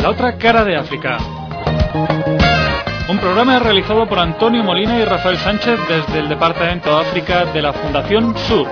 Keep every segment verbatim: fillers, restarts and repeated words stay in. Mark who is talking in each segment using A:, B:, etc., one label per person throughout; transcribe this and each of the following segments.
A: La otra cara de África. Un programa realizado por Antonio Molina y Rafael Sánchez desde el Departamento de África de la Fundación Sur.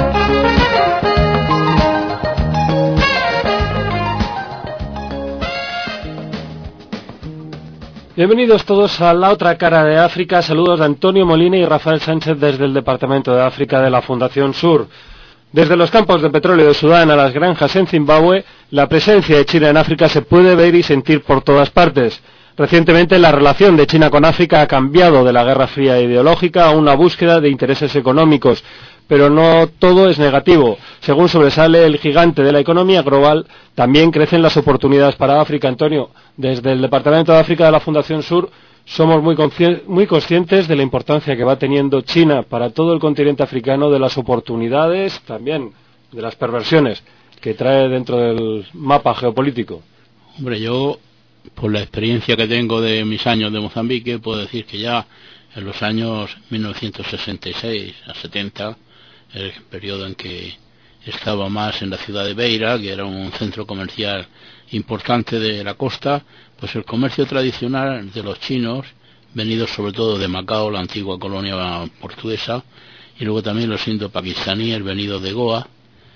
A: Bienvenidos todos a La otra cara de África. Saludos de Antonio Molina y Rafael Sánchez desde el Departamento de África de la Fundación Sur. Desde los campos de petróleo de Sudán a las granjas en Zimbabue, la presencia de China en África se puede ver y sentir por todas partes. Recientemente la relación de China con África ha cambiado de la guerra fría ideológica a una búsqueda de intereses económicos, pero no todo es negativo. Según sobresale el gigante de la economía global, también crecen las oportunidades para África. Antonio, desde el Departamento de África de la Fundación Sur, somos muy, muy conscientes de la importancia que va teniendo China para todo el continente africano, de las oportunidades, también de las perversiones que trae dentro del mapa geopolítico.
B: Hombre, yo, por la experiencia que tengo de mis años de Mozambique, puedo decir que ya en los años mil novecientos sesenta y seis a setenta, el periodo en que estaba más en la ciudad de Beira, que era un centro comercial importante de la costa, pues el comercio tradicional de los chinos, venidos sobre todo de Macao, la antigua colonia portuguesa, y luego también los indo-pakistaníes venidos de Goa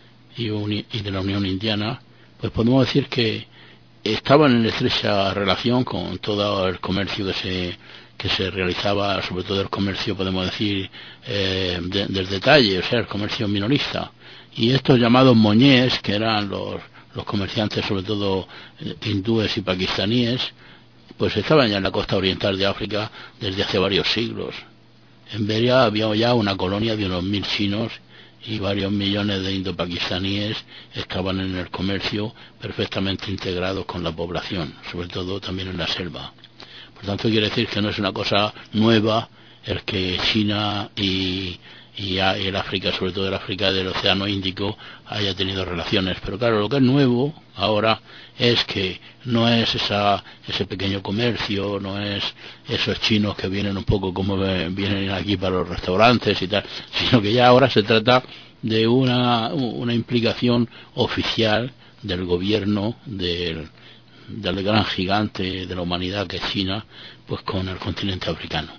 B: y, uni- y de la Unión Indiana, pues podemos decir que estaban en estrecha relación con todo el comercio que se que se realizaba, sobre todo el comercio, podemos decir, eh, de, del detalle, o sea, el comercio minorista. Y estos llamados moñés, que eran los, los comerciantes, sobre todo eh, hindúes y pakistaníes, pues estaban ya en la costa oriental de África desde hace varios siglos. En Beria había ya una colonia de unos mil chinos y varios millones de indo-pakistaníes estaban en el comercio perfectamente integrados con la población, sobre todo también en la selva. Por tanto, quiere decir que no es una cosa nueva el que China y, y el África, sobre todo el África del Océano Índico, haya tenido relaciones. Pero claro, lo que es nuevo ahora es que no es esa, ese pequeño comercio, no es esos chinos que vienen un poco como vienen aquí para los restaurantes y tal, sino que ya ahora se trata de una, una implicación oficial del gobierno del del gran gigante de la humanidad que es China, pues con el continente africano.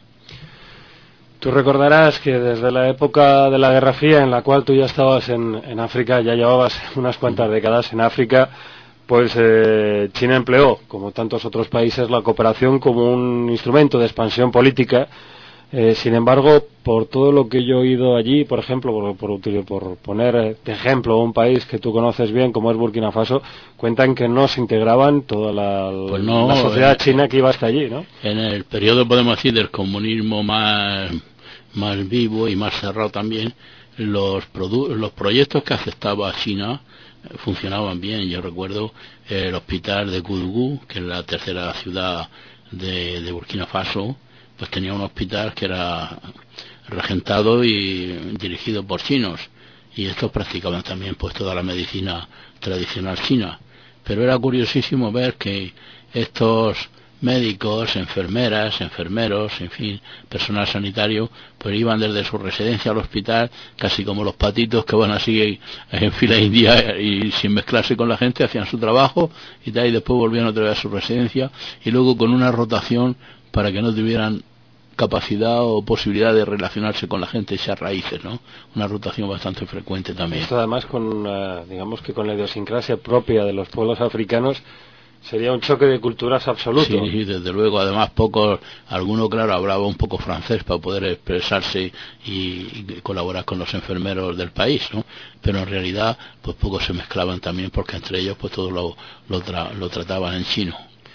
A: Tú recordarás que desde la época de la Guerra Fría, en la cual tú ya estabas en, en África, ya llevabas unas cuantas décadas en África, pues eh, China empleó, como tantos otros países, la cooperación como un instrumento de expansión política. Eh, sin embargo, por todo lo que yo he oído allí, por ejemplo, por, por, por poner de ejemplo un país que tú conoces bien, como es Burkina Faso, cuentan que no se integraban toda la,
B: pues no,
A: la sociedad
B: eh,
A: china que iba hasta allí, ¿no?
B: En el periodo, podemos decir, del comunismo más, más vivo y más cerrado también, los, produ- los proyectos que aceptaba China eh, funcionaban bien. Yo recuerdo eh, el hospital de Goudougou, que es la tercera ciudad de, de Burkina Faso, pues tenía un hospital que era regentado y dirigido por chinos, y estos practicaban también pues toda la medicina tradicional china. Pero era curiosísimo ver que estos médicos, enfermeras, enfermeros, en fin, personal sanitario, pues iban desde su residencia al hospital casi como los patitos que van así en fila india y sin mezclarse con la gente, hacían su trabajo y tal, y después volvían otra vez a su residencia, y luego con una rotación para que no tuvieran capacidad o posibilidad de relacionarse con la gente, esas raíces, ¿no? Una rotación bastante frecuente también.
A: Esto además con, uh, digamos que con la idiosincrasia propia de los pueblos africanos, sería un choque de culturas absoluto.
B: Sí, sí, desde luego. Además, pocos, alguno, claro, hablaba un poco francés para poder expresarse y, y colaborar con los enfermeros del país, ¿no? Pero en realidad, pues pocos se mezclaban también, porque entre ellos, pues todo lo, lo, tra- lo trataban en chino.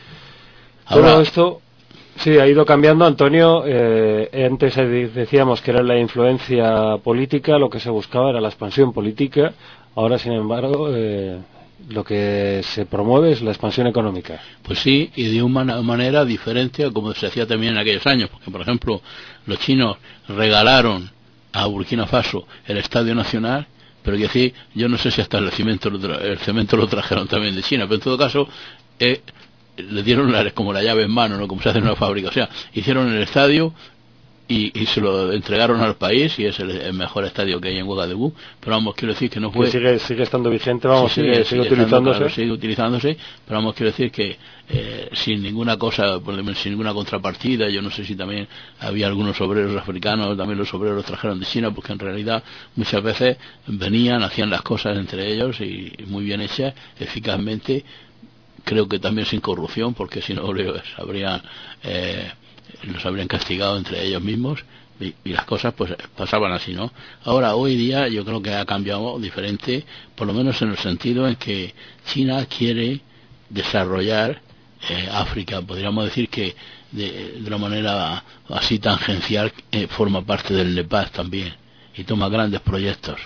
A: Ahora, todo esto sí ha ido cambiando, Antonio. Eh, antes decíamos que era la influencia política, lo que se buscaba era la expansión política. Ahora, sin embargo, eh, lo que se promueve es la expansión económica.
B: Pues sí, y de una manera diferente a como se hacía también en aquellos años, porque por ejemplo los chinos regalaron a Burkina Faso el Estadio Nacional, pero que sí, yo no sé si hasta el cemento lo, tra- el cemento lo trajeron también de China, pero en todo caso eh, le dieron la, como la llave en mano, ¿no? Como se hace en una fábrica, o sea, hicieron el estadio y, y se lo entregaron al país y es el, el mejor estadio que hay en Ouagadougou, pero vamos, quiero decir que no fue...
A: Que sigue, sigue estando vigente, vamos,
B: sí,
A: sigue,
B: sigue,
A: sigue,
B: sigue
A: utilizándose.
B: Estando, claro, sigue utilizándose, pero vamos, quiero decir que eh, sin ninguna cosa, sin ninguna contrapartida. Yo no sé si también había algunos obreros africanos, también los obreros trajeron de China, porque en realidad muchas veces venían, hacían las cosas entre ellos y, y muy bien hechas, eficazmente, creo que también sin corrupción, porque si no les habrían, eh, los habrían castigado entre ellos mismos. Y, y las cosas pues pasaban así, ¿no? Ahora, hoy día yo creo que ha cambiado diferente, por lo menos en el sentido en que China quiere desarrollar eh, África. Podríamos decir que de, de una manera así tangencial eh, forma parte del Nepal también y toma grandes proyectos.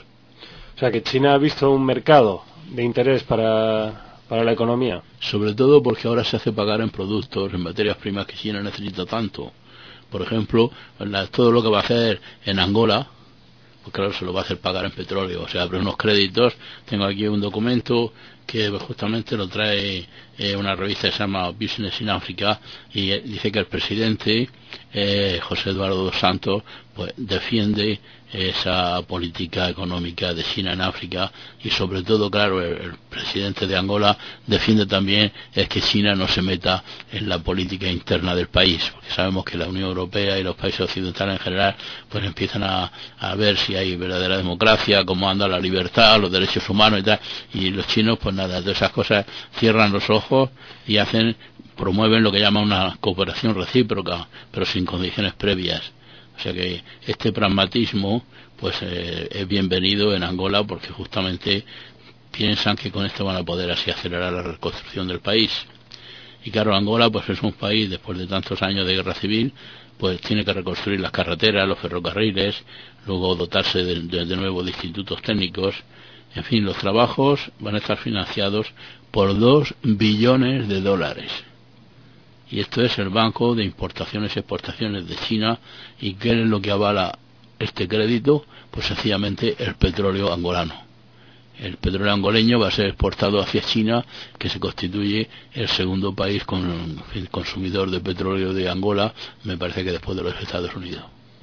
A: O sea que China ha visto un mercado de interés para, para la economía.
B: Sobre todo porque ahora se hace pagar en productos, en materias primas que China necesita tanto. Por ejemplo, la, todo lo que va a hacer en Angola, pues claro, se lo va a hacer pagar en petróleo. O sea, abre unos créditos. Tengo aquí un documento que justamente lo trae eh, una revista que se llama Business in Africa y eh, dice que el presidente eh, José Eduardo dos Santos pues defiende esa política económica de China en África y sobre todo, claro, el, el presidente de Angola defiende también es que China no se meta en la política interna del país, porque sabemos que la Unión Europea y los países occidentales en general pues empiezan a, a ver si hay verdadera democracia, cómo anda la libertad, los derechos humanos y tal, y los chinos pues nada, de esas cosas cierran los ojos y hacen, promueven lo que llaman una cooperación recíproca, pero sin condiciones previas. O sea que este pragmatismo pues eh, es bienvenido en Angola porque justamente piensan que con esto van a poder así acelerar la reconstrucción del país. Y claro, Angola pues es un país, después de tantos años de guerra civil, pues tiene que reconstruir las carreteras, los ferrocarriles, luego dotarse de, de, de nuevo de institutos técnicos. En fin, los trabajos van a estar financiados por dos billones de dólares. Y esto es el Banco de Importaciones y Exportaciones de China. ¿Y qué es lo que avala este crédito? Pues sencillamente el petróleo angolano. El petróleo angoleño va a ser exportado hacia China, que se constituye el segundo país con, consumidor de petróleo de Angola, me parece que después de los Estados Unidos.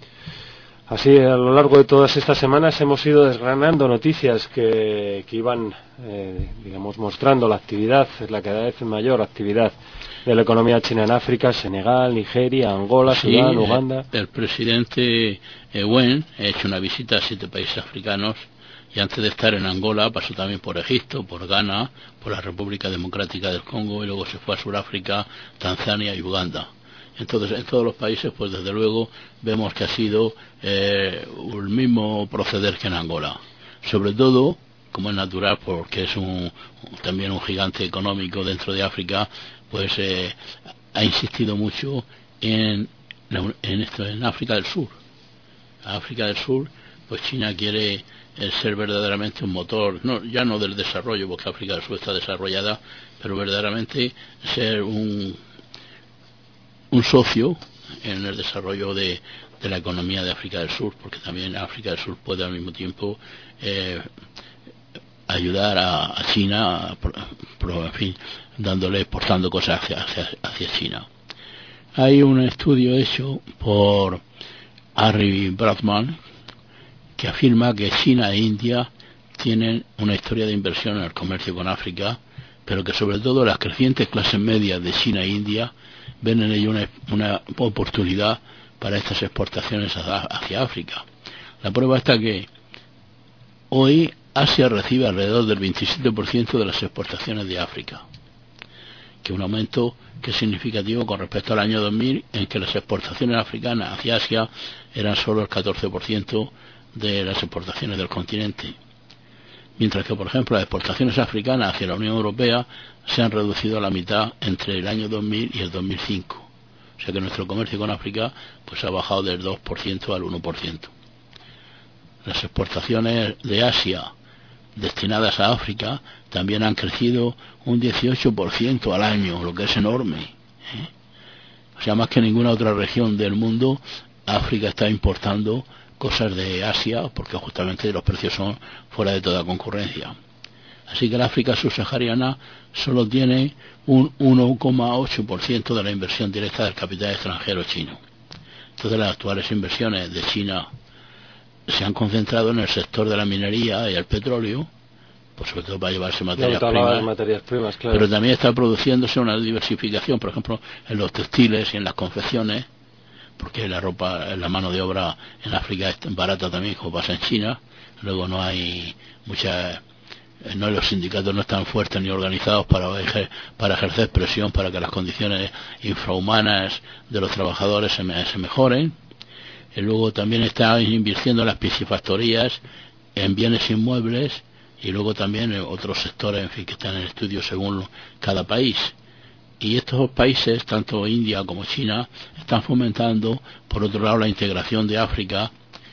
A: Así, a lo largo de todas estas semanas hemos ido desgranando noticias que, que iban, eh, digamos, mostrando la actividad, la cada vez mayor actividad de la economía china en África, Senegal, Nigeria, Angola,
B: sí,
A: Sudán, Uganda.
B: El, el presidente eh, Wen ha hecho una visita a siete países africanos y antes de estar en Angola pasó también por Egipto, por Ghana, por la República Democrática del Congo y luego se fue a Sudáfrica, Tanzania y Uganda. Entonces, en todos los países, pues desde luego vemos que ha sido eh, el mismo proceder que en Angola. Sobre todo, como es natural, porque es un, también un gigante económico dentro de África, pues eh, ha insistido mucho en, en esto, en África del Sur. África del Sur, pues China quiere eh, ser verdaderamente un motor, no, ya no del desarrollo, porque África del Sur está desarrollada, pero verdaderamente ser un un socio en el desarrollo de, de la economía de África del Sur, porque también África del Sur puede al mismo tiempo eh, ayudar a, a China, a, a, en fin, dándole, exportando cosas hacia, hacia, hacia China. Hay un estudio hecho por Harry Bradman que afirma que China e India tienen una historia de inversión en el comercio con África, pero que sobre todo las crecientes clases medias de China e India ven en ello una, una oportunidad para estas exportaciones hacia África. La prueba está que hoy Asia recibe alrededor del veintisiete por ciento de las exportaciones de África, que es un aumento que es significativo con respecto al año dos mil, en que las exportaciones africanas hacia Asia eran solo el catorce por ciento de las exportaciones del continente. Mientras que, por ejemplo, las exportaciones africanas hacia la Unión Europea se han reducido a la mitad entre el año dos mil y el dos mil cinco. O sea que nuestro comercio con África pues ha bajado del dos por ciento al uno por ciento. Las exportaciones de Asia destinadas a África también han crecido un dieciocho por ciento al año, lo que es enorme, ¿eh? O sea, más que ninguna otra región del mundo, África está importando cosas de Asia porque justamente los precios son fuera de toda concurrencia. Así que la África subsahariana solo tiene un uno coma ocho por ciento de la inversión directa del capital extranjero chino. Entonces las actuales inversiones de China se han concentrado en el sector de la minería y el petróleo, pues sobre todo para llevarse materias
A: no,
B: primas,
A: materias primas claro.
B: Pero también está produciéndose una diversificación, por ejemplo, en los textiles y en las confecciones, porque la ropa, la mano de obra en África es barata también, como pasa en China. Luego no hay muchas, no los sindicatos no están fuertes ni organizados para ejer, para ejercer presión para que las condiciones infrahumanas de los trabajadores se, me, se mejoren. Y luego también está invirtiendo en las piscifactorías, en bienes inmuebles, y luego también en otros sectores, en fin, que están en estudio según cada país. Y estos países, tanto India como China, están fomentando, por otro lado, la integración de África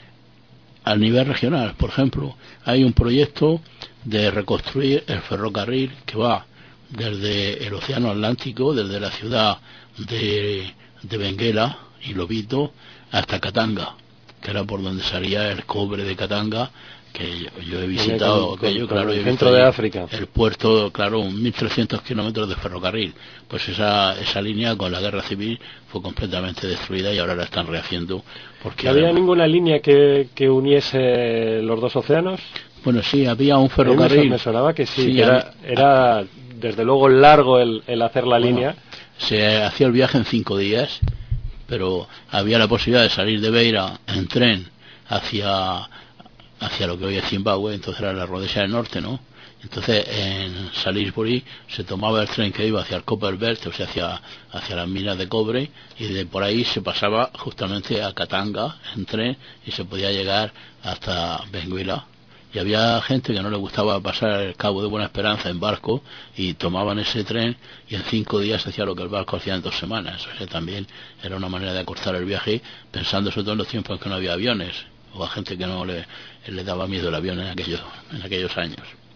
B: a nivel regional. Por ejemplo, hay un proyecto de reconstruir el ferrocarril que va desde el Océano Atlántico, desde la ciudad de, de Benguela y Lobito, hasta Katanga, que era por donde salía el cobre de Katanga, que yo, yo he visitado aquello, claro,
A: el centro de África,
B: el puerto, claro, mil trescientos kilómetros de ferrocarril. Pues esa esa línea con la guerra civil fue completamente destruida y ahora la están rehaciendo. Porque
A: ¿No había
B: además,
A: ninguna línea que, que uniese los dos océanos?
B: Bueno, sí, había un ferrocarril.
A: Me sonaba que sí,
B: sí
A: que era, era desde luego largo el, el hacer la bueno, línea.
B: Se hacía el viaje en cinco días, pero había la posibilidad de salir de Beira en tren hacia hacia lo que hoy es Zimbabue, entonces era la Rhodesia del Norte, ¿no? Entonces en Salisbury se tomaba el tren que iba hacia el Copper Belt, o sea, hacia, hacia las minas de cobre, y de por ahí se pasaba justamente a Katanga en tren y se podía llegar hasta Benguela. Y había gente que no le gustaba pasar el Cabo de Buena Esperanza en barco y tomaban ese tren y en cinco días hacía lo que el barco hacía en dos semanas. O sea, también era una manera de acortar el viaje, pensando sobre todo en los tiempos en que no había aviones, o a gente que no le, le daba miedo el avión en aquellos, en aquellos años.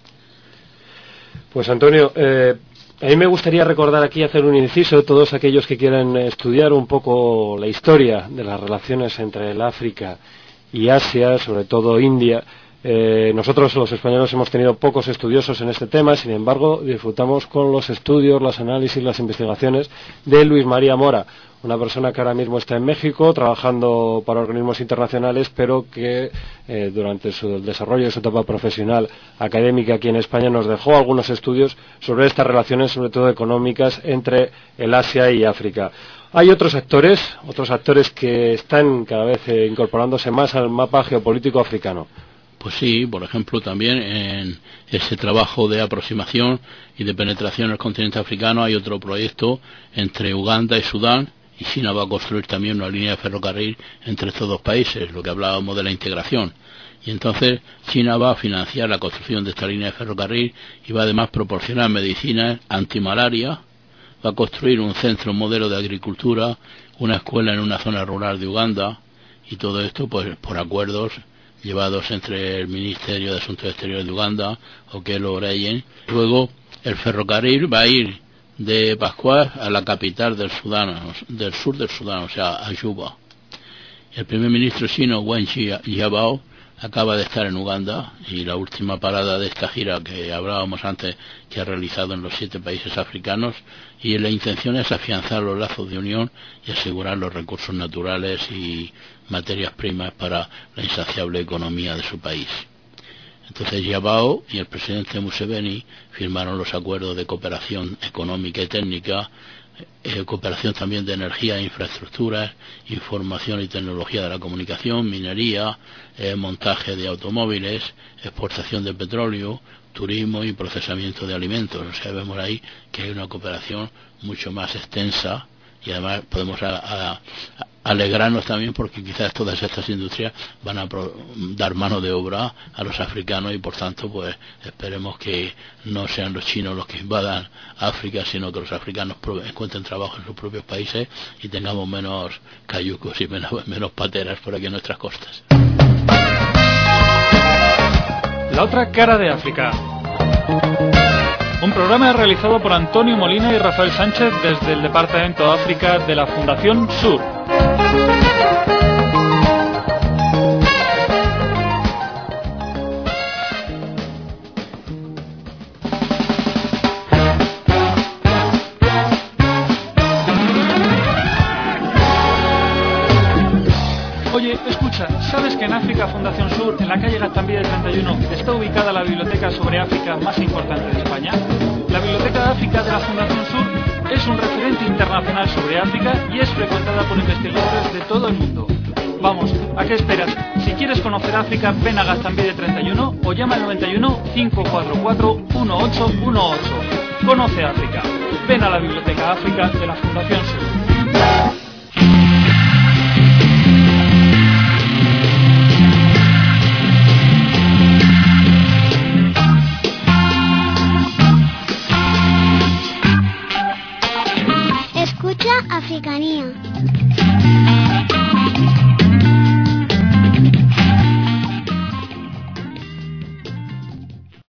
A: Pues Antonio, eh, a mí me gustaría recordar aquí, hacer un inciso, todos aquellos que quieran estudiar un poco la historia de las relaciones entre el África y Asia, sobre todo India. Eh, nosotros los españoles hemos tenido pocos estudiosos en este tema, sin embargo disfrutamos con los estudios, los análisis, las investigaciones de Luis María Mora, una persona que ahora mismo está en México trabajando para organismos internacionales, pero que eh, durante su desarrollo de su etapa profesional académica aquí en España nos dejó algunos estudios sobre estas relaciones, sobre todo económicas, entre el Asia y África. Hay otros actores, otros actores que están cada vez eh, incorporándose más al mapa geopolítico africano.
B: Pues sí, por ejemplo, también en ese trabajo de aproximación y de penetración en el continente africano hay otro proyecto entre Uganda y Sudán, y China va a construir también una línea de ferrocarril entre estos dos países, lo que hablábamos de la integración. Y entonces China va a financiar la construcción de esta línea de ferrocarril y va además a proporcionar medicinas antimalaria, va a construir un centro modelo de agricultura, una escuela en una zona rural de Uganda, y todo esto pues por acuerdos llevados entre el Ministerio de Asuntos Exteriores de Uganda, Okello Oreyen. Luego el ferrocarril va a ir de Pascual a la capital del Sudán, del sur del Sudán, o sea, a Juba. El primer ministro chino, Wen Jiabao, acaba de estar en Uganda, y la última parada de esta gira que hablábamos antes, que ha realizado en los siete países africanos, y la intención es afianzar los lazos de unión y asegurar los recursos naturales y materias primas para la insaciable economía de su país. Entonces Jiabao y el presidente Museveni firmaron los acuerdos de cooperación económica y técnica, eh, cooperación también de energía e infraestructuras, información y tecnología de la comunicación, minería, eh, montaje de automóviles, exportación de petróleo, turismo y procesamiento de alimentos. O sea, vemos ahí que hay una cooperación mucho más extensa, y además podemos a, a, a alegrarnos también porque quizás todas estas industrias van a pro, dar mano de obra a los africanos, y por tanto pues esperemos que no sean los chinos los que invadan África, sino que los africanos pro, encuentren trabajo en sus propios países y tengamos menos cayucos y menos, menos pateras por aquí en nuestras costas.
C: La otra cara de África. Un programa realizado por Antonio Molina y Rafael Sánchez desde el Departamento de África de la Fundación Sur. Fundación Sur, en la calle Gaztambide treinta y uno, está ubicada la biblioteca sobre África más importante de España. La Biblioteca de África de la Fundación Sur es un referente internacional sobre África y es frecuentada por investigadores de todo el mundo. Vamos, ¿a qué esperas? Si quieres conocer África, ven a Gaztambide treinta y uno o llama al noventa y uno, cinco cuatro cuatro, uno ocho uno ocho. Conoce África. Ven a la Biblioteca África de la Fundación Sur.
D: Escucha Africanía.